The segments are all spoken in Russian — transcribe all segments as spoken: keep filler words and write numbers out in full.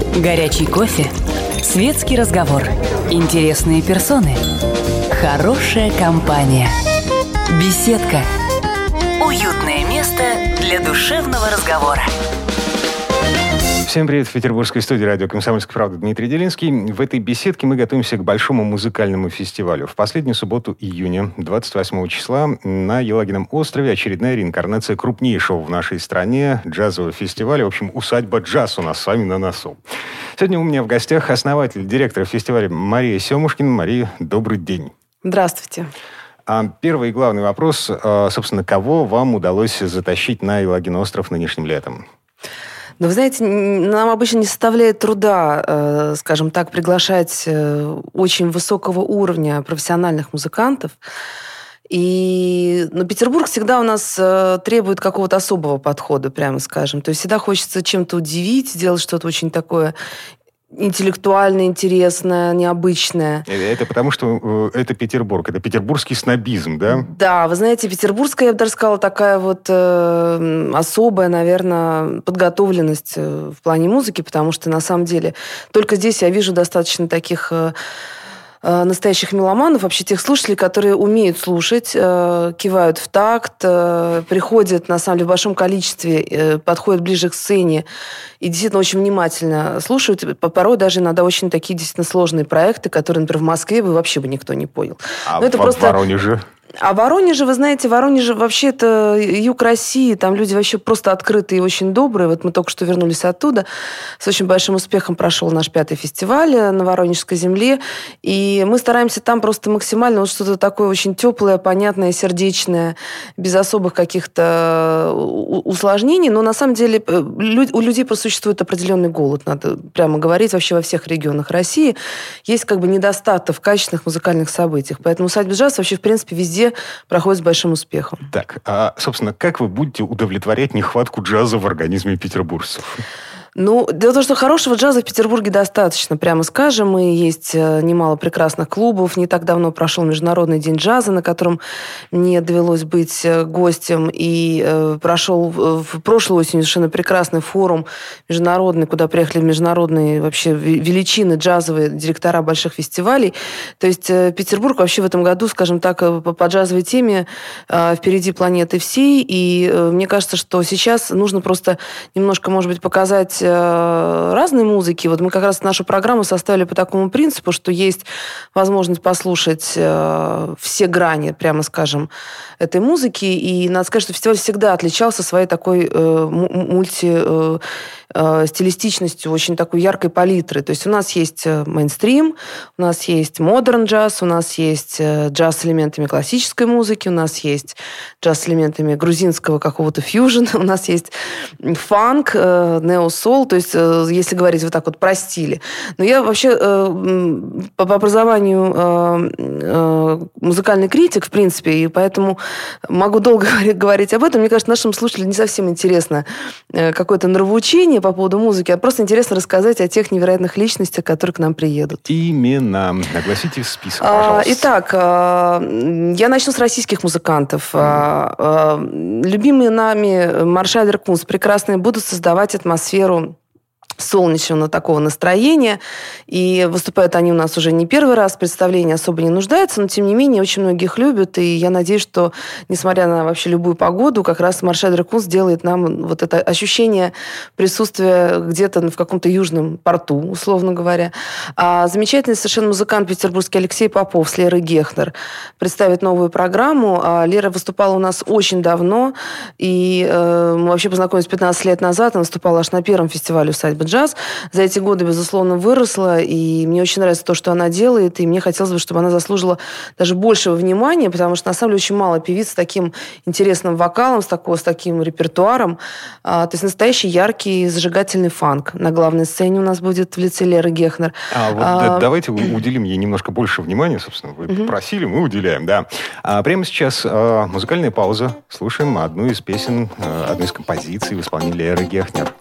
Горячий кофе, светский разговор, интересные персоны, хорошая компания, беседка, уютное место для душевного разговора. Всем привет, в петербургской студии радио «Комсомольская правда» Дмитрий Делинский. В этой беседке мы готовимся к большому музыкальному фестивалю. В последнюю субботу июня, двадцать восьмого числа, на Елагином острове очередная реинкарнация крупнейшего в нашей стране джазового фестиваля. В общем, усадьба «Джаз» у нас с вами на носу. Сегодня у меня в гостях основатель, директор фестиваля Мария Семушкина. Мария, добрый день. Здравствуйте. Первый и главный вопрос, собственно, кого вам удалось затащить на Елагин остров нынешним летом? Но вы знаете, нам обычно не составляет труда, э, скажем так, приглашать э, очень высокого уровня профессиональных музыкантов. И но Петербург всегда у нас э, требует какого-то особого подхода, прямо скажем. То есть всегда хочется чем-то удивить, сделать что-то очень такое интеллектуально интересное, необычное. Это потому, что это Петербург, это петербургский снобизм, да? Да, вы знаете, петербургская, я бы даже сказала, такая вот э, особая, наверное, подготовленность в плане музыки, потому что, на самом деле, только здесь я вижу достаточно таких... Э, настоящих меломанов, вообще тех слушателей, которые умеют слушать, э, кивают в такт, э, приходят, на самом деле, в большом количестве, э, подходят ближе к сцене и действительно очень внимательно слушают. Порой даже иногда очень такие действительно сложные проекты, которые, например, в Москве бы вообще бы никто не понял. А это в просто... Воронеже? А Воронеже, вы знаете, Воронеже вообще это юг России, там люди вообще просто открытые и очень добрые. Вот мы только что вернулись оттуда. С очень большим успехом прошел наш пятый фестиваль на Воронежской земле. И мы стараемся там просто максимально вот что-то такое очень теплое, понятное, сердечное, без особых каких-то усложнений. Но на самом деле у людей просто существует определенный голод, надо прямо говорить, вообще во всех регионах России. Есть как бы недостаток в качественных музыкальных событиях. Поэтому «Усадьба «Джаз» вообще, в принципе, везде проходит с большим успехом. Так, а, собственно, как вы будете удовлетворять нехватку джаза в организме петербуржцев? Ну, дело в том, что хорошего джаза в Петербурге достаточно, прямо скажем. И есть немало прекрасных клубов. Не так давно прошел Международный день джаза, на котором мне довелось быть гостем. И э, прошел в прошлую осень совершенно прекрасный форум международный, куда приехали международные вообще величины джазовые, директора больших фестивалей. То есть э, Петербург вообще в этом году, скажем так, по, по джазовой теме э, впереди планеты всей. И э, мне кажется, что сейчас нужно просто немножко, может быть, показать разной музыки. Вот мы как раз нашу программу составили по такому принципу, что есть возможность послушать э, все грани, прямо скажем, этой музыки. И надо сказать, что фестиваль всегда отличался своей такой э, мульти... Э, стилистичностью, очень такой яркой палитры. То есть у нас есть мейнстрим, у нас есть модерн джаз, у нас есть джаз с элементами классической музыки, у нас есть джаз с элементами грузинского какого-то фьюжена, у нас есть фанк, нео-сол, то есть если говорить вот так вот про стили. Но я вообще по образованию музыкальный критик, в принципе, и поэтому могу долго говорить об этом. Мне кажется, нашим слушателям не совсем интересно какое-то нравоучение по поводу музыки, а просто интересно рассказать о тех невероятных личностях, которые к нам приедут. Именно. Огласите список, пожалуйста. Итак, я начну с российских музыкантов. Mm-hmm. Любимые нами Маршаль Рекунс прекрасные будут создавать атмосферу солнечного такого настроения. И выступают они у нас уже не первый раз, представление особо не нуждается, но, тем не менее, очень многих любят. И я надеюсь, что, несмотря на вообще любую погоду, как раз Маршаль Рекунс делает нам вот это ощущение присутствия где-то в каком-то южном порту, условно говоря. А замечательный совершенно музыкант петербургский Алексей Попов с Лерой Гехнер представит новую программу. А Лера выступала у нас очень давно, и э, мы вообще познакомились пятнадцать лет назад. Она выступала аж на первом фестивале «Усадьба джаз». За эти годы, безусловно, выросла, и мне очень нравится то, что она делает, и мне хотелось бы, чтобы она заслужила даже большего внимания, потому что, на самом деле, очень мало певиц с таким интересным вокалом, с, такого, с таким репертуаром. А, то есть настоящий яркий, зажигательный фанк. На главной сцене у нас будет в лице Леры Гехнер. А, вот а, да, давайте уделим ей немножко больше внимания, собственно. Вы угу. попросили, мы уделяем, да. А прямо сейчас а, музыкальная пауза. Слушаем одну из песен, а, одну из композиций в исполнении Леры Гехнер.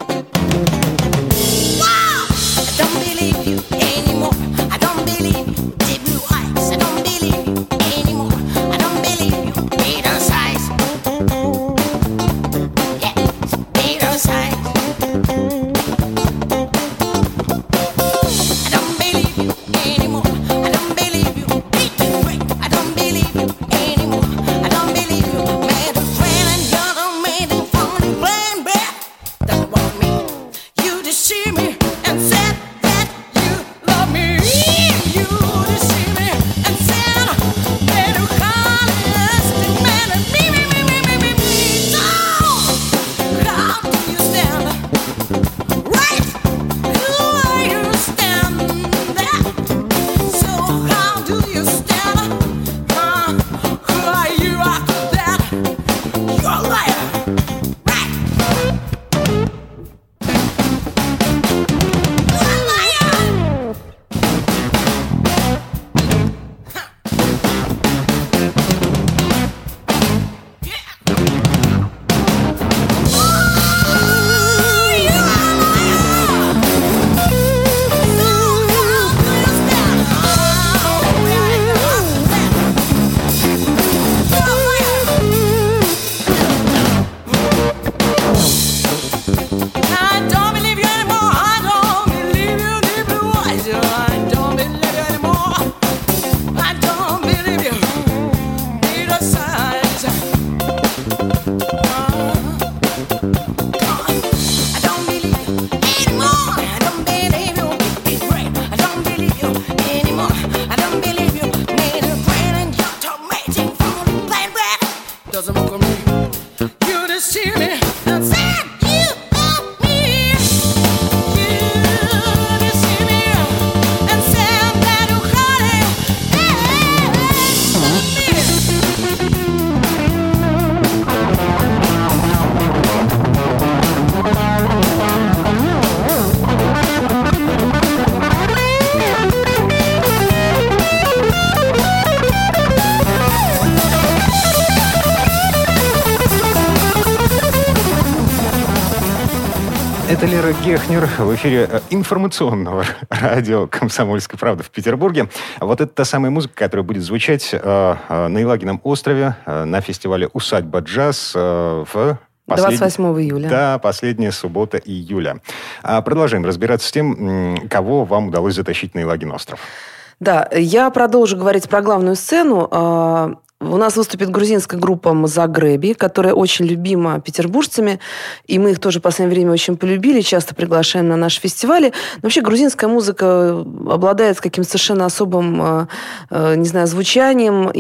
Это Лера Гехнер в эфире информационного радио «Комсомольская правда» в Петербурге. Вот это та самая музыка, которая будет звучать э, э, на Елагином острове э, на фестивале «Усадьба джаз» э, в... Послед... двадцать восьмого июля. Да, последняя суббота июля. А продолжаем разбираться с тем, кого вам удалось затащить на Елагин остров. Да, я продолжу говорить про главную сцену. У нас выступит грузинская группа «Мазагреби», которая очень любима петербуржцами, и мы их тоже в последнее время очень полюбили, часто приглашаем на наши фестивали. Но вообще грузинская музыка обладает каким-то совершенно особым, не знаю, звучанием,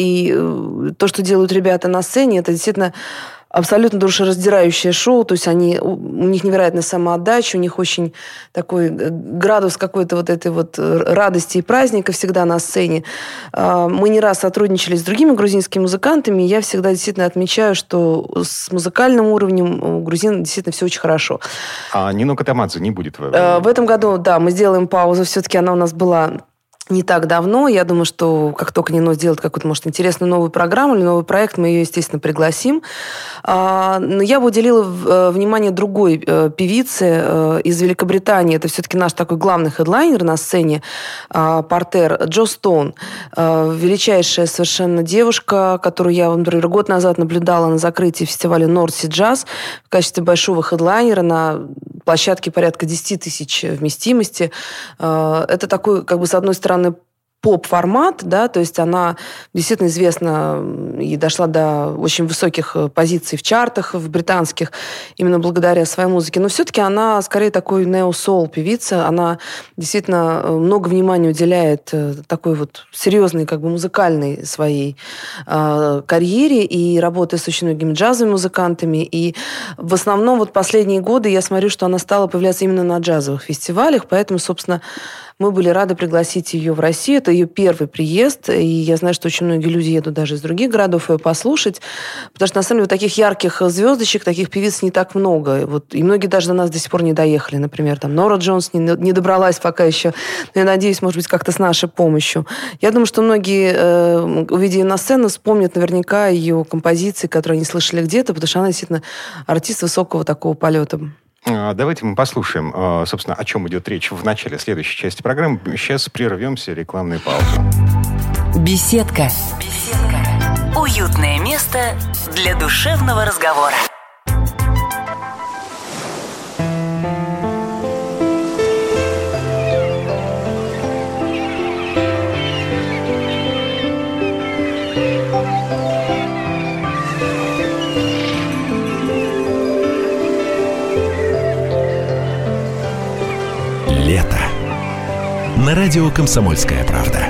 и то, что делают ребята на сцене, это действительно абсолютно душераздирающее шоу, то есть они, у них невероятная самоотдача, у них очень такой градус какой-то вот этой вот радости и праздника всегда на сцене. Мы не раз сотрудничали с другими грузинскими музыкантами, и я всегда действительно отмечаю, что с музыкальным уровнем у грузин действительно все очень хорошо. А Нино Катамадзе не будет? В... в этом году, да, мы сделаем паузу, все-таки она у нас была... не так давно. Я думаю, что как только Нино сделает какую-то, может, интересную новую программу или новый проект, мы ее, естественно, пригласим. Но я бы уделила внимание другой певице из Великобритании. Это все-таки наш такой главный хедлайнер на сцене, партер, Джо Стоун. Величайшая совершенно девушка, которую я, например, год назад наблюдала на закрытии фестиваля North Sea Jazz в качестве большого хедлайнера на площадке порядка десять тысяч вместимости. Это такой, как бы, с одной стороны, поп-формат, да, то есть она действительно известна и дошла до очень высоких позиций в чартах, в британских, именно благодаря своей музыке. Но все-таки она скорее такой нео-соул певица, она действительно много внимания уделяет такой вот серьезной, как бы, музыкальной своей э, карьере и работая с очень многими джазовыми музыкантами. И в основном вот последние годы я смотрю, что она стала появляться именно на джазовых фестивалях, поэтому, собственно, мы были рады пригласить ее в Россию. Это ее первый приезд, и я знаю, что очень многие люди едут даже из других городов ее послушать, потому что, на самом деле, таких ярких звездочек, таких певиц не так много. Вот, и многие даже до нас до сих пор не доехали. Например, там Нора Джонс не, не добралась пока еще. Но я надеюсь, может быть, как-то с нашей помощью. Я думаю, что многие, э, увидя ее на сцену, вспомнят наверняка ее композиции, которые они слышали где-то, потому что она действительно артист высокого такого полета. Давайте мы послушаем, собственно, о чем идет речь в начале следующей части программы. Сейчас прервемся, рекламной паузой. Беседка. Беседка. Уютное место для душевного разговора. лето. На радио «Комсомольская правда».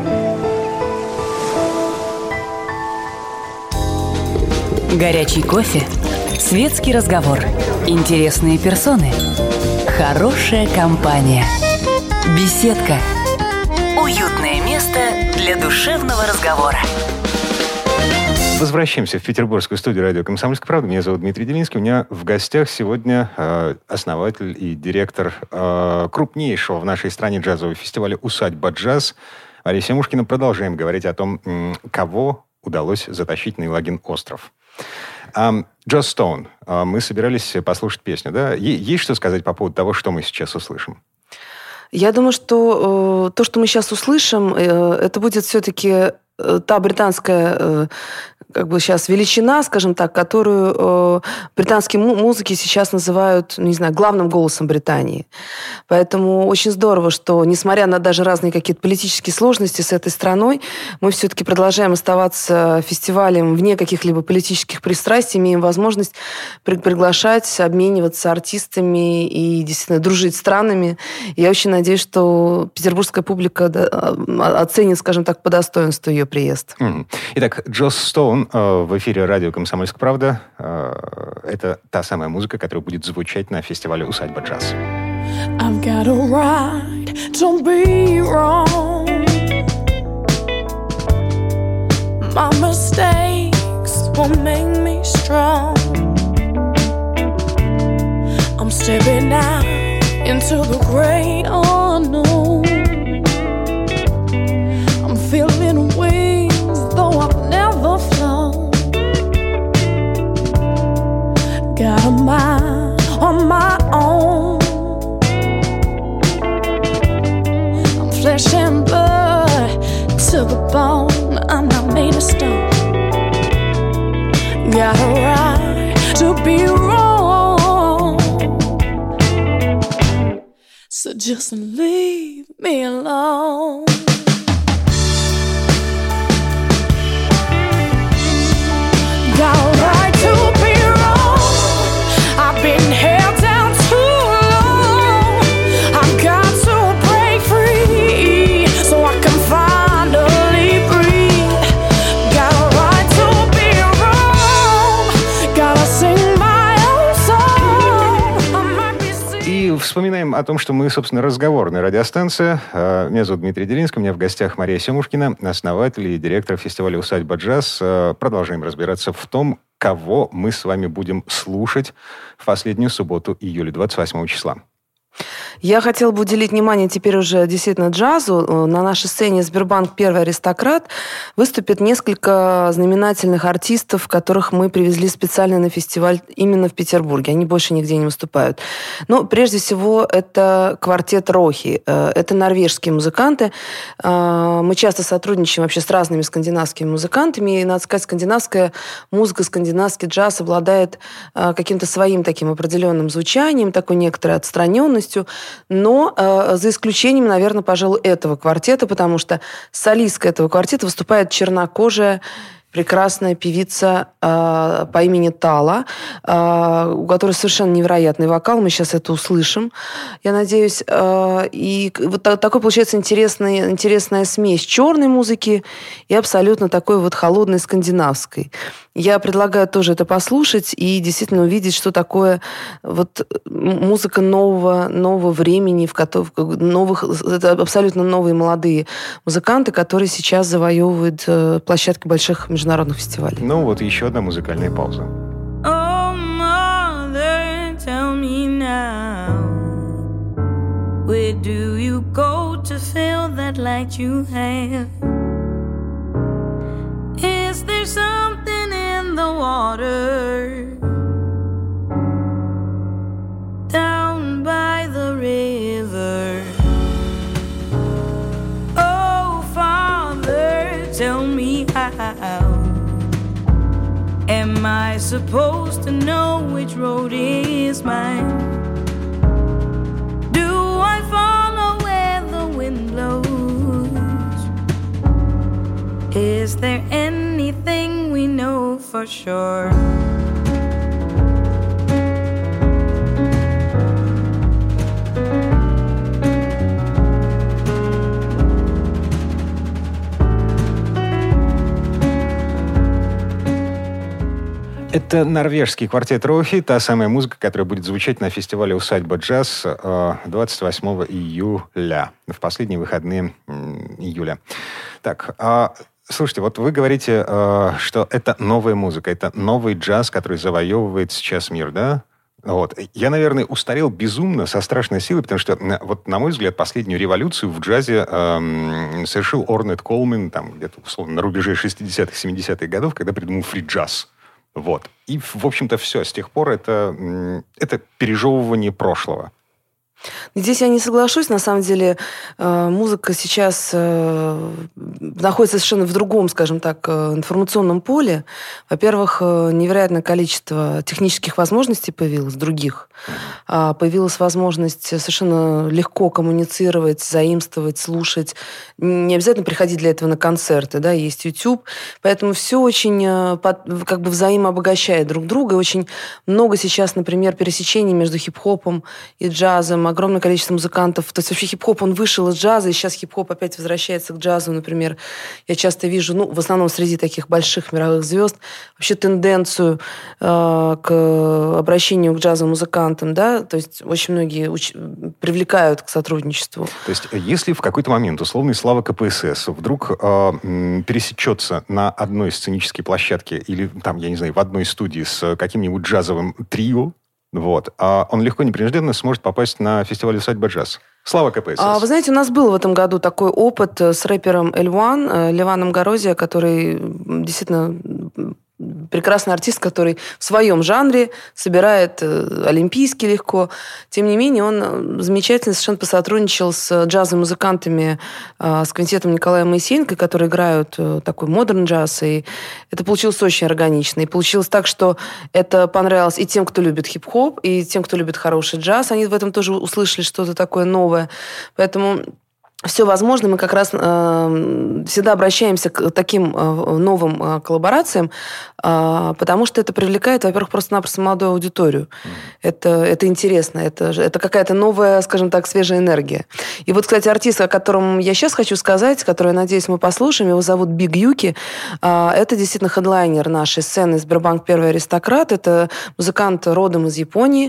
Горячий кофе, светский разговор, интересные персоны, хорошая компания, беседка, уютное место для душевного разговора. Возвращаемся в петербургскую студию радио «Комсомольская правда». Меня зовут Дмитрий Делинский. У меня в гостях сегодня э, основатель и директор э, крупнейшего в нашей стране джазового фестиваля «Усадьба джаз» Мария Семушкина. Продолжаем говорить о том, м, кого удалось затащить на Елагин остров. Um, Джо Стоун. Uh, мы собирались послушать песню, да? Е- есть что сказать по поводу того, что мы сейчас услышим? Я думаю, что э, то, что мы сейчас услышим, э, это будет все-таки э, та британская э, как бы сейчас величина, скажем так, которую э, британские му- музыки сейчас называют, не знаю, главным голосом Британии. Поэтому очень здорово, что, несмотря на даже разные какие-то политические сложности с этой страной, мы все-таки продолжаем оставаться фестивалем вне каких-либо политических пристрастий, имеем возможность при- приглашать, обмениваться артистами и действительно дружить с странами. Я очень надеюсь, что петербургская публика да, оценит, скажем так, по достоинству ее приезд. Mm. Итак, Джо Стоун э, в эфире радио «Комсомольская правда». Э, это та самая музыка, которая будет звучать на фестивале «Усадьба джаз». I've got a right to be wrong. My mistakes will make me strong. I'm stepping out into the great unknown. I'm feeling wings though I've never flown. Got a mind on my own. I'm flesh and blood to the bone. I'm not made of stone. Got a right to be wrong. So just leave me alone. Got a right to be wrong. I've been held down too long. I've got to break free so I can finally breathe. Got a right to be wrong. Gotta sing my own song. I might be singing. И вспоминаем о том, что мы, собственно, разговорная радиостанция. Меня зовут Дмитрий Делинский, у меня в гостях Мария Семушкина, основатель и директор фестиваля «Усадьба джаз». Продолжаем разбираться в том, кого мы с вами будем слушать в последнюю субботу июля, двадцать восьмого числа. Я хотела бы уделить внимание теперь уже действительно джазу. На нашей сцене «Сбербанк Первый Аристократ» выступит несколько знаменательных артистов, которых мы привезли специально на фестиваль именно в Петербурге. Они больше нигде не выступают. Но прежде всего это квартет Рохи. Это норвежские музыканты. Мы часто сотрудничаем вообще с разными скандинавскими музыкантами. И, надо сказать, скандинавская музыка, скандинавский джаз обладает каким-то своим таким определенным звучанием, такой некоторой отстраненностью. Но э, за исключением, наверное, пожалуй, этого квартета, потому что солисткой этого квартета выступает чернокожая прекрасная певица э, по имени Тала, э, у которой совершенно невероятный вокал. Мы сейчас это услышим, я надеюсь. Э, и вот такой получается интересный, интересная смесь черной музыки и абсолютно такой вот холодной скандинавской. Я предлагаю тоже это послушать и действительно увидеть, что такое вот музыка нового, нового времени, в котором новых, это абсолютно новые молодые музыканты, которые сейчас завоевывают площадки больших международных фестивалей. Ну вот еще одна музыкальная пауза. Oh, mother, tell me now, where do you go to fill that light you have? Is there something in the water down by the river? Oh, Father, tell me how am I supposed to know which road is mine? Do I follow where the wind blows? Is there anything we know for sure? Это норвежский квартет Рохи, та самая музыка, которая будет звучать на фестивале «Усадьба джаз» двадцать восьмого июля, в последние выходные июля. Так, слушайте, вот вы говорите, что это новая музыка, это новый джаз, который завоевывает сейчас мир, да? Вот. Я, наверное, устарел безумно, со страшной силой, потому что, вот, на мой взгляд, последнюю революцию в джазе эм, совершил Орнет Колман, там, где-то, условно, на рубеже шестидесятых, семидесятых годов, когда придумал фри-джаз. Вот. И, в общем-то, все. С тех пор это, это пережевывание прошлого. Здесь я не соглашусь. На самом деле музыка сейчас находится совершенно в другом, скажем так, информационном поле. Во-первых, невероятное количество технических возможностей появилось, других. Появилась возможность совершенно легко коммуницировать, заимствовать, слушать. Не обязательно приходить для этого на концерты. Да? Есть YouTube. Поэтому все очень как бы взаимообогащает друг друга. И очень много сейчас, например, пересечений между хип-хопом и джазом. Огромное количество музыкантов. То есть вообще хип-хоп, он вышел из джаза, и сейчас хип-хоп опять возвращается к джазу, например. Я часто вижу, ну, в основном среди таких больших мировых звезд, вообще тенденцию э, к обращению к джазовым музыкантам, да, то есть очень многие уч... привлекают к сотрудничеству. То есть если в какой-то момент условный Слава КПСС вдруг э, пересечется на одной сценической площадке или там, я не знаю, в одной студии с каким-нибудь джазовым трио, вот. А он легко, непринужденно сможет попасть на фестиваль «Усадьба джаз». Слава КПСС. А, вы знаете, у нас был в этом году такой опыт с рэпером Эль Уан, Леваном Горозия, который действительно прекрасный артист, который в своем жанре собирает олимпийский легко. Тем не менее, он замечательно совершенно посотрудничал с джазовыми музыкантами, с квинтетом Николая Моисеенко, которые играют такой модерн джаз. И это получилось очень органично. И получилось так, что это понравилось и тем, кто любит хип-хоп, и тем, кто любит хороший джаз. Они в этом тоже услышали что-то такое новое. Поэтому все возможно. Мы как раз э, всегда обращаемся к таким э, новым э, коллаборациям, э, потому что это привлекает, во-первых, просто-напросто молодую аудиторию. Mm. Это, это интересно. Это, это какая-то новая, скажем так, свежая энергия. И вот, кстати, артист, о котором я сейчас хочу сказать, который, я надеюсь, мы послушаем, его зовут Биг Юки. Э, это действительно хедлайнер нашей сцены «Сбербанк Первый Аристократ». Это музыкант родом из Японии.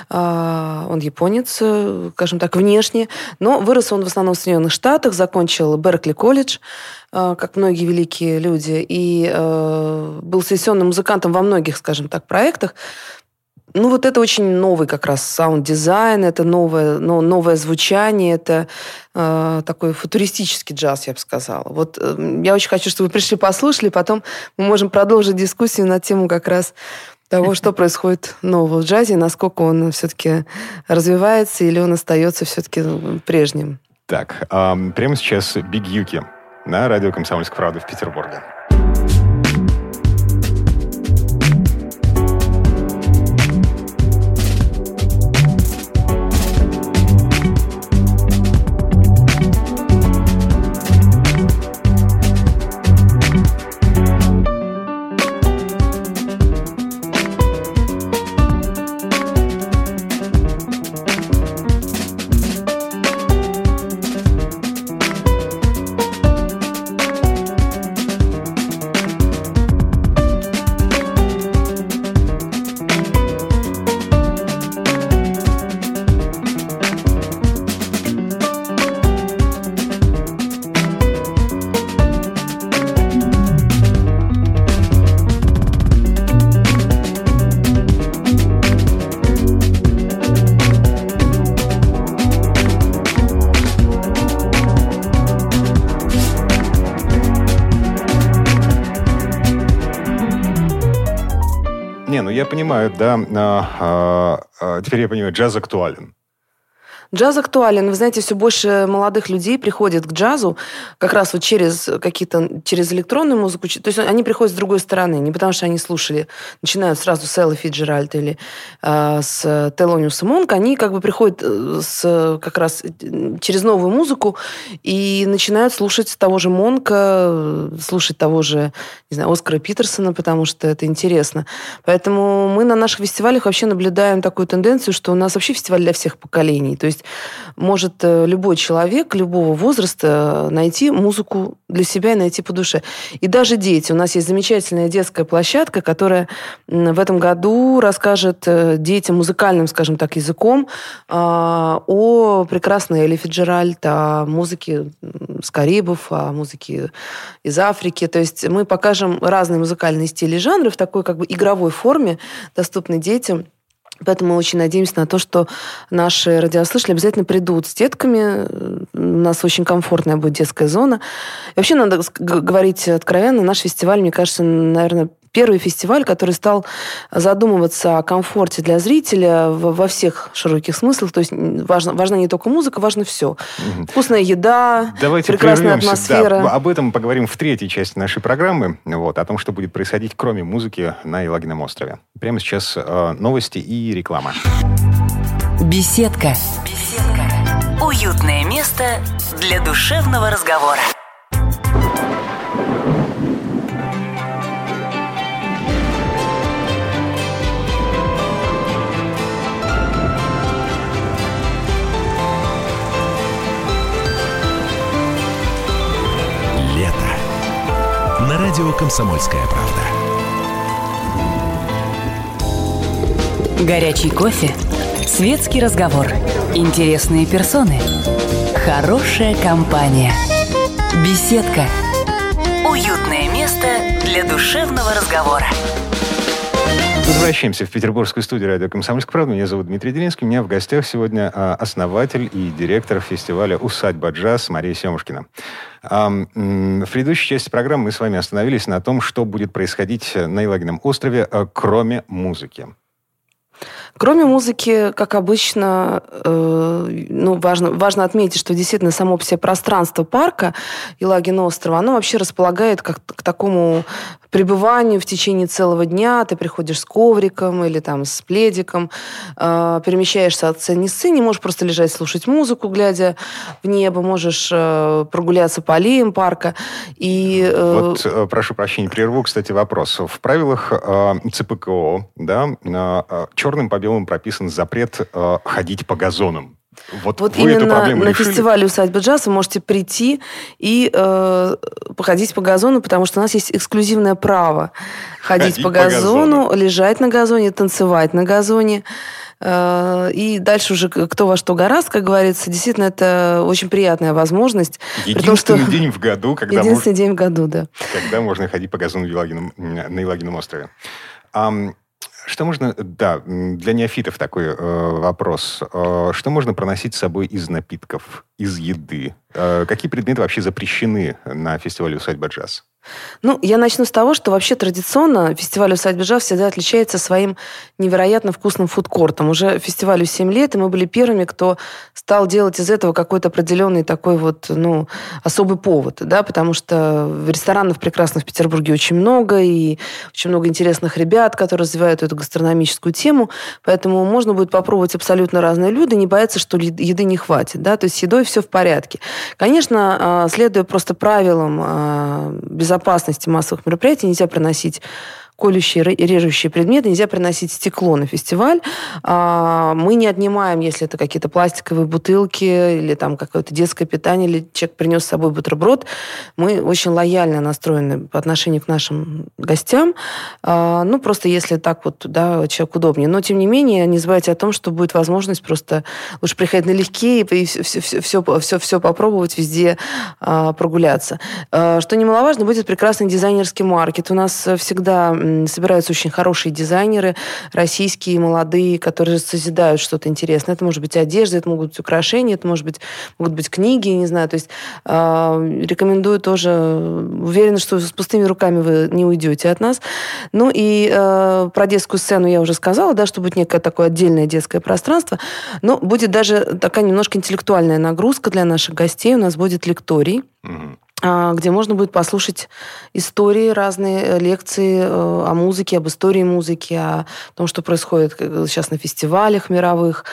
Э, он японец, скажем так, внешне, но вырос он в основном в Соединенных Штатах, закончил Беркли колледж, как многие великие люди, и был сессионным музыкантом во многих, скажем так, проектах. Ну, вот это очень новый как раз саунд-дизайн, это новое, ну, новое звучание, это э, такой футуристический джаз, я бы сказала. Вот э, я очень хочу, чтобы вы пришли, послушали, потом мы можем продолжить дискуссию на тему как раз того, что происходит нового в джазе, насколько он все-таки развивается или он остается все-таки прежним. Так, эм, прямо сейчас Биг Юки на радио «Комсомольская правда» в Петербурге. Не, ну я понимаю, да. А, а, теперь я понимаю, джаз актуален. Джаз актуален. Вы знаете, все больше молодых людей приходят к джазу как раз вот через какие-то, через электронную музыку. То есть они приходят с другой стороны, не потому что они слушали, начинают сразу с Эллы Фицджеральд или э, с Телониуса Монка, они как бы приходят с, как раз через новую музыку и начинают слушать того же Монка, слушать того же, не знаю, Оскара Питерсона, потому что это интересно. Поэтому мы на наших фестивалях вообще наблюдаем такую тенденцию, что у нас вообще фестиваль для всех поколений. То есть есть может любой человек, любого возраста найти музыку для себя и найти по душе. И даже дети. У нас есть замечательная детская площадка, которая в этом году расскажет детям музыкальным, скажем так, языком о прекрасной Элли Фицджеральд, о музыке с Карибов, о музыке из Африки. То есть мы покажем разные музыкальные стили и жанры в такой как бы игровой форме, доступной детям. Поэтому мы очень надеемся на то, что наши радиослушатели обязательно придут с детками. У нас очень комфортная будет детская зона. И вообще, надо говорить откровенно, наш фестиваль, мне кажется, наверное, первый фестиваль, который стал задумываться о комфорте для зрителя во всех широких смыслах. То есть важно, важна не только музыка, важно все. Mm-hmm. Вкусная еда, Давайте прекрасная прервемся. атмосфера. Да, об этом поговорим в третьей части нашей программы. Вот, о том, что будет происходить кроме музыки на Елагином острове. Прямо сейчас э, новости и реклама. Беседка. Беседка. Уютное место для душевного разговора. На радио «Комсомольская правда». Горячий кофе, светский разговор, интересные персоны, хорошая компания, беседка, уютное место для душевного разговора. Возвращаемся в петербургскую студию радио «Комсомольская правда». Меня зовут Дмитрий Делинский. У меня в гостях сегодня основатель и директор фестиваля «Усадьба джаз» Мария Семушкина. В предыдущей части программы мы с вами остановились на том, что будет происходить на Елагином острове, кроме музыки. Кроме музыки, как обычно, э, ну, важно, важно отметить, что действительно само по себе пространство парка Елагина острова, оно вообще располагает как, к такому пребыванию в течение целого дня. Ты приходишь с ковриком или там с пледиком, э, перемещаешься от сцены к сцене, можешь просто лежать, слушать музыку, глядя в небо, можешь э, прогуляться по аллеям парка. И, э... Вот, э, прошу прощения, прерву, кстати, вопрос. В правилах э, ЦПКО, да, э, черным по белому прописан запрет э, ходить по газонам. Вот, вот вы эту именно проблему на решили? фестивале «Усадьба джаз» вы можете прийти и э, походить по газону, потому что у нас есть эксклюзивное право ходить, ходить по, газону, по газону, лежать на газоне, танцевать на газоне. Э, и дальше уже кто во что горазд, как говорится. Действительно, это очень приятная возможность. Единственный том, что... день в году, когда Единственный можно... день в году, да. Когда можно ходить по газону в Елагином, на Елагином острове. Um, Что можно... Да, для неофитов такой э, вопрос. Э, что можно проносить с собой из напитков, из еды? Э, какие предметы вообще запрещены на фестивале «Усадьба джаз»? Ну, я начну с того, что вообще традиционно фестиваль «Усадьба джаз» всегда отличается своим невероятно вкусным фудкортом. Уже фестивалю семь лет, и мы были первыми, кто стал делать из этого какой-то определенный такой вот, ну, особый повод, да, потому что ресторанов прекрасных в Петербурге очень много, и очень много интересных ребят, которые развивают эту гастрономическую тему, поэтому можно будет попробовать абсолютно разные блюда, не бояться, что еды не хватит, да, то есть с едой все в порядке. Конечно, следуя просто правилам безопасности массовых мероприятий, нельзя приносить колющие и режущие предметы, нельзя приносить стекло на фестиваль. Мы не отнимаем, если это какие-то пластиковые бутылки или там какое-то детское питание, или человек принес с собой бутерброд. Мы очень лояльно настроены по отношению к нашим гостям. Ну, просто если так вот, да, человеку удобнее. Но, тем не менее, не забывайте о том, что будет возможность просто лучше приходить налегке и все, все, все, все, все попробовать, везде прогуляться. Что немаловажно, будет прекрасный дизайнерский маркет. У нас всегда собираются очень хорошие дизайнеры, российские, молодые, которые созидают что-то интересное. Это может быть одежда, это могут быть украшения, это может быть, могут быть книги, не знаю. То есть э, рекомендую тоже, уверена, что с пустыми руками вы не уйдете от нас. Ну и э, про детскую сцену я уже сказала, да, что будет некое такое отдельное детское пространство, но будет даже такая немножко интеллектуальная нагрузка для наших гостей. У нас будет лекторий, mm-hmm. где можно будет послушать истории, разные лекции о музыке, об истории музыки, о том, что происходит сейчас на фестивалях мировых.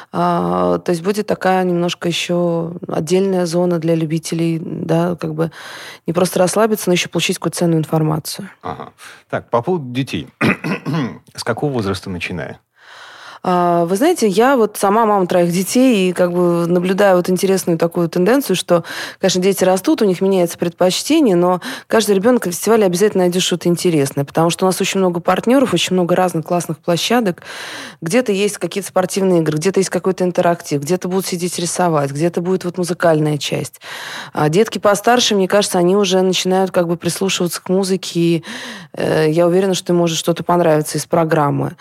То есть будет такая немножко еще отдельная зона для любителей, да, как бы не просто расслабиться, но еще получить какую-то ценную информацию. Ага. Так, по поводу детей. С какого возраста начиная? Вы знаете, я вот сама мама троих детей, и как бы наблюдаю вот интересную такую тенденцию, что, конечно, дети растут, у них меняется предпочтение, но каждый ребенок на фестивале обязательно найдет что-то интересное, потому что у нас очень много партнеров, очень много разных классных площадок. Где-то есть какие-то спортивные игры, где-то есть какой-то интерактив, где-то будут сидеть рисовать, где-то будет вот музыкальная часть. А детки постарше, мне кажется, они уже начинают как бы прислушиваться к музыке, и э, я уверена, что им может что-то понравиться из программы.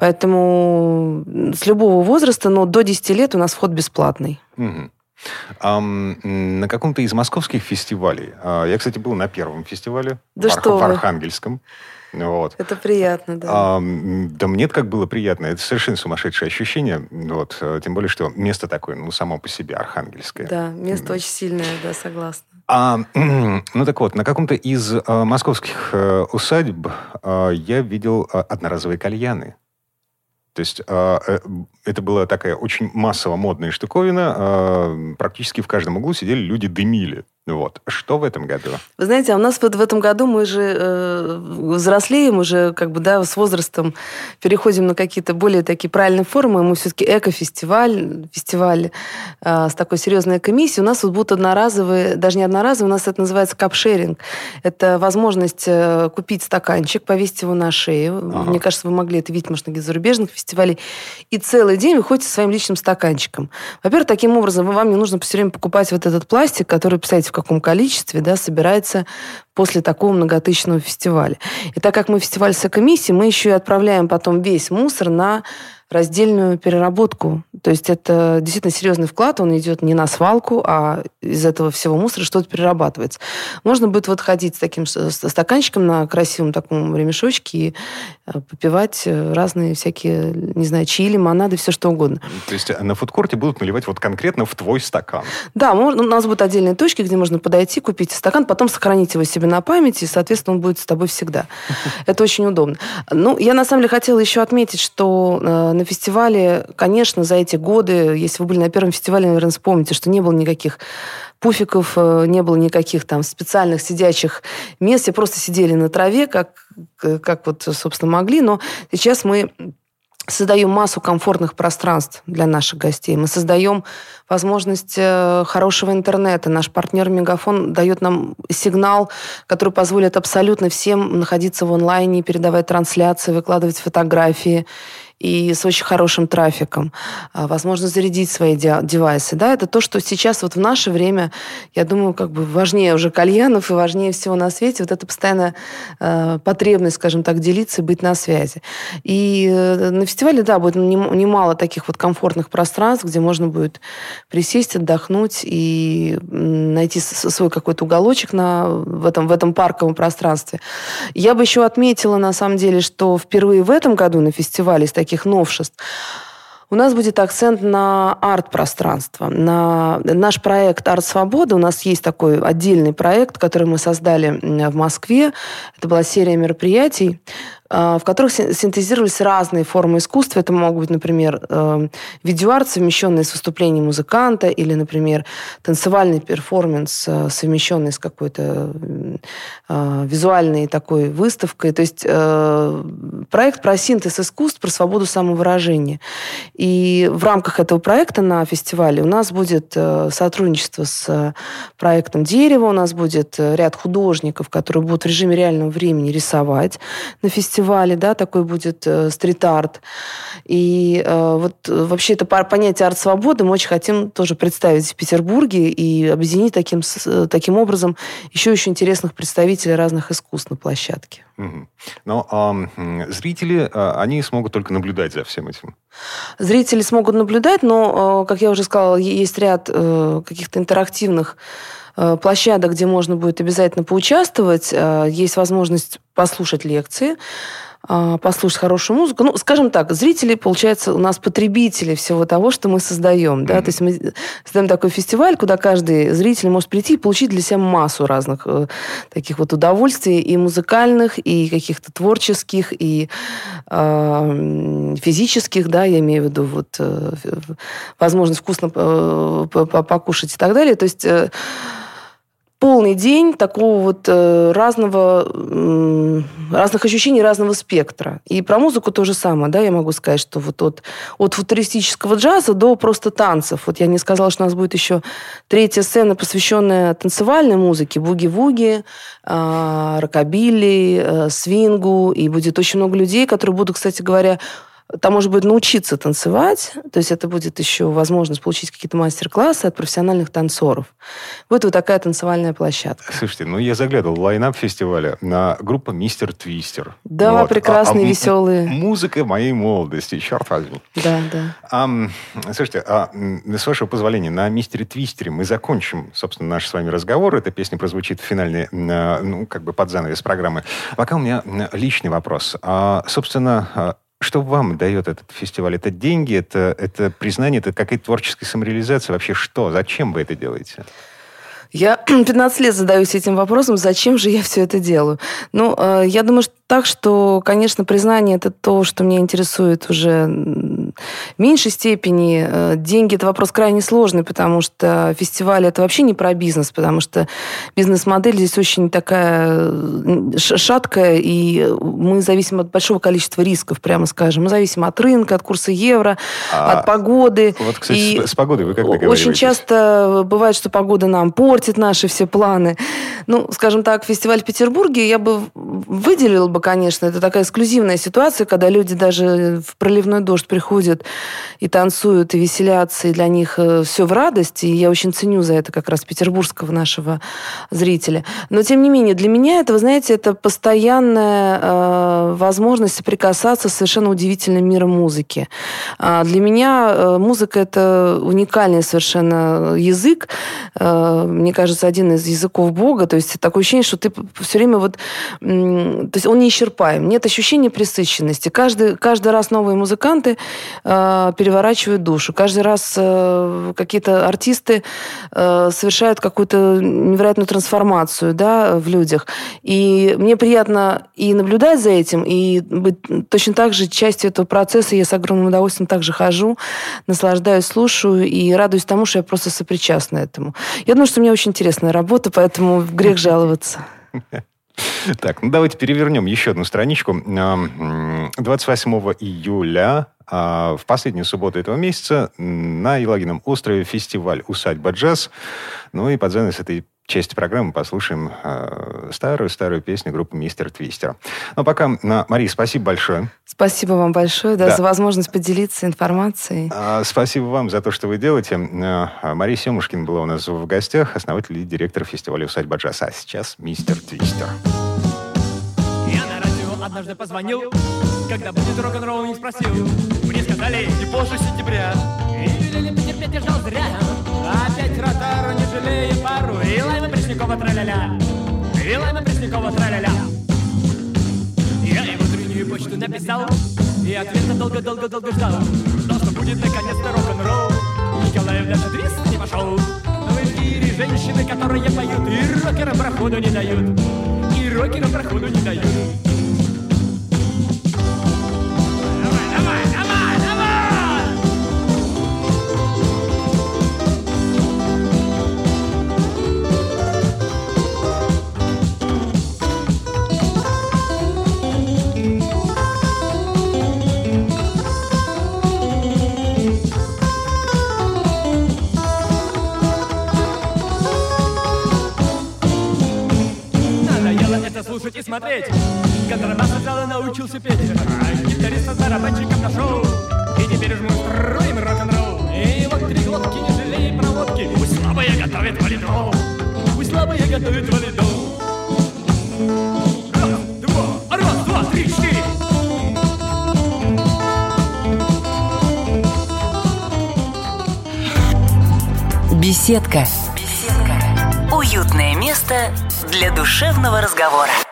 Поэтому с любого возраста, но до десяти лет у нас вход бесплатный. Угу. А, на каком-то из московских фестивалей, а, я, кстати, был на первом фестивале да в, что в вы. Архангельском. Вот. Это приятно, да. А, да мне как было приятно. Это совершенно сумасшедшее ощущение. Вот. Тем более, что место такое, ну, само по себе архангельское. Да, место очень сильное, да, согласна. А, ну так вот, на каком-то из а, московских а, усадьб а, я видел а, одноразовые кальяны. То есть э, это была такая очень массово модная штуковина. Э, практически в каждом углу сидели люди, дымили. Вот. Что в этом году? Вы знаете, а у нас вот в этом году мы же э, взрослеем уже, как бы, да, с возрастом переходим на какие-то более такие правильные формы. Мы все-таки эко-фестиваль, фестиваль э, с такой серьезной комиссией. У нас вот будут одноразовые, даже не одноразовые, у нас это называется капшеринг. Это возможность э, купить стаканчик, повесить его на шею. Ага. Мне кажется, вы могли это видеть, может, на зарубежных фестивалей. И целый день вы ходите со своим личным стаканчиком. Во-первых, таким образом вам не нужно все время покупать вот этот пластик, который, представляете, в каком количестве, да, собирается после такого многотысячного фестиваля. И так как мы фестиваль с экомиссией, мы еще и отправляем потом весь мусор на раздельную переработку. То есть это действительно серьезный вклад, он идет не на свалку, а из этого всего мусора что-то перерабатывается. Можно будет вот ходить с таким стаканчиком на красивом таком ремешочке и попивать разные всякие, не знаю, чаи, лимонады, все что угодно. То есть на фудкорте будут наливать вот конкретно в твой стакан? Да, можно, у нас будут отдельные точки, где можно подойти, купить стакан, потом сохранить его себе на память, и, соответственно, он будет с тобой всегда. Это очень удобно. Ну, я, на самом деле, хотела еще отметить, что на фестивале, конечно, за эти годы, если вы были на первом фестивале, наверное, вспомните, что не было никаких пуфиков, не было никаких там специальных сидячих мест, все просто сидели на траве, как, как вот, собственно, могли, но сейчас мы создаем массу комфортных пространств для наших гостей. Мы создаем возможность хорошего интернета. Наш партнер Мегафон дает нам сигнал, который позволит абсолютно всем находиться в онлайне, передавать трансляции, выкладывать фотографии, и с очень хорошим трафиком. Возможно, зарядить свои девайсы. Да, это то, что сейчас вот в наше время, я думаю, как бы важнее уже кальянов и важнее всего на свете. Вот это постоянная э, потребность, скажем так, делиться и быть на связи. И э, на фестивале, да, будет немало таких вот комфортных пространств, где можно будет присесть, отдохнуть и найти свой какой-то уголочек на, в, этом, в этом парковом пространстве. Я бы еще отметила, на самом деле, что впервые в этом году на фестивале из таких новшеств у нас будет акцент на арт-пространство, на наш проект «Арт-свобода». У нас есть такой отдельный проект, который мы создали в Москве. Это была серия мероприятий, в которых синтезировались разные формы искусства. Это могут быть, например, видеоарт, совмещенный с выступлением музыканта, или, например, танцевальный перформанс, совмещенный с какой-то визуальной такой выставкой. То есть проект про синтез искусств, про свободу самовыражения. И в рамках этого проекта на фестивале у нас будет сотрудничество с проектом «Дерево», у нас будет ряд художников, которые будут в режиме реального времени рисовать на фестивале. Да, такой будет э, стрит-арт. И э, вот вообще это понятие арт-свободы мы очень хотим тоже представить в Петербурге и объединить таким, таким образом еще еще интересных представителей разных искусств на площадке. Угу. Но э, зрители, э, они смогут только наблюдать за всем этим. Зрители смогут наблюдать, но, э, как я уже сказала, есть ряд э, каких-то интерактивных площадок, где можно будет обязательно поучаствовать. Есть возможность послушать лекции, послушать хорошую музыку. Ну, скажем так, зрители, получается, у нас потребители всего того, что мы создаем. Да? Mm-hmm. То есть мы создаем такой фестиваль, куда каждый зритель может прийти и получить для себя массу разных э, таких вот удовольствий, и музыкальных, и каких-то творческих, и э, физических, да, я имею в виду вот, э, возможность вкусно э, покушать и так далее. То есть э, полный день такого вот э, разного, э, разных ощущений, разного спектра. И про музыку то же самое, да, я могу сказать, что вот от, от футуристического джаза до просто танцев. Вот я не сказала, что у нас будет еще третья сцена, посвященная танцевальной музыке, буги-вуги, э, рокобилли, э, свингу, и будет очень много людей, которые будут, кстати говоря, там, может быть, научиться танцевать, то есть это будет еще возможность получить какие-то мастер-классы от профессиональных танцоров. Будет вот такая танцевальная площадка. Слушайте, ну я заглядывал в лайнап фестиваля на группу «Мистер Твистер». Да, вот. прекрасные, а, а, веселые. Музыка моей молодости, черт возьми. Да, да. А, слушайте, а, с вашего позволения, на «Мистере Твистере» мы закончим, собственно, наш с вами разговор. Эта песня прозвучит в финальной, ну, как бы под занавес программы. Пока у меня личный вопрос. А, собственно, что вам дает этот фестиваль? Это деньги, это, это признание, это какая-то творческая самореализация? Вообще что? Зачем вы это делаете? Я пятнадцать лет задаюсь этим вопросом, зачем же я все это делаю? Ну, э, я думаю, что так, что, конечно, признание – это то, что меня интересует уже в меньшей степени. Э, деньги – это вопрос крайне сложный, потому что фестиваль – это вообще не про бизнес, потому что бизнес-модель здесь очень такая шаткая, и мы зависим от большого количества рисков, прямо скажем. Мы зависим от рынка, от курса евро, а от погоды. Вот, кстати, и с, с погодой вы как договариваетесь? Очень часто бывает, что погода нам портит наши все планы. Ну, скажем так, фестиваль в Петербурге я бы выделила бы, конечно, это такая эксклюзивная ситуация, когда люди даже в проливной дождь приходят и танцуют, и веселятся, и для них все в радости, и я очень ценю за это как раз петербургского нашего зрителя. Но, тем не менее, для меня это, вы знаете, это постоянная э, возможность соприкасаться с совершенно удивительным миром музыки. А для меня э, музыка — это уникальный совершенно язык, э, мне кажется, один из языков Бога, то есть такое ощущение, что ты все время вот... То есть он неисчерпаем. Нет ощущения пресыщенности. Каждый, каждый раз новые музыканты э, переворачивают душу. Каждый раз э, какие-то артисты э, совершают какую-то невероятную трансформацию, да, в людях. И мне приятно и наблюдать за этим, и быть точно так же частью этого процесса. Я с огромным удовольствием также хожу, наслаждаюсь, слушаю и радуюсь тому, что я просто сопричастна этому. Я думаю, что у меня очень интересная работа, поэтому грех жаловаться. Так, ну давайте перевернем еще одну страничку. двадцать восьмого июля, в последнюю субботу этого месяца, на Елагином острове фестиваль «Усадьба джаз». Ну и под занавес этой части программы послушаем старую-старую песню группы «Мистер Твистер». Ну, пока, Мария, спасибо большое. Спасибо вам большое, да, да. за возможность поделиться информацией. А, спасибо вам за то, что вы делаете. А, Мария Семушкина была у нас в гостях, основатель и директор фестиваля «Усадьба джаз». А сейчас «Мистер Твистер». Я на радио однажды позвонил, когда будет рок-н-ролл, не спросил. Мне сказали, не позже сентября. И велели потерпеть, я ждал зря. Опять ротару, не жалея пару. И Лайма Преснякова тра-ля-ля. И Лайма Преснякова тра-ля-ля. Я ему утреннюю почту написал, и ответа долго-долго-долго ждал. Ждал, что будет наконец-то рок-н-ролл. Николаев даже твист не пошел. Но в эфире женщины, которые поют, и рокерам проходу не дают. И рокерам проходу не дают. Давай, давай, давай, давай! Слушать и смотреть. Контрабас сначала научился петь, а гитариста с барабанщиком нашел. И теперь уж мы строим рок-н-ролл. И вот три глотки, не жалея проводки. Пусть слабая готовит валидол. Пусть слабая готовит валидол. Раз, два, раз, два, три, четыре. Беседка. Беседка. Уютное место для душевного разговора.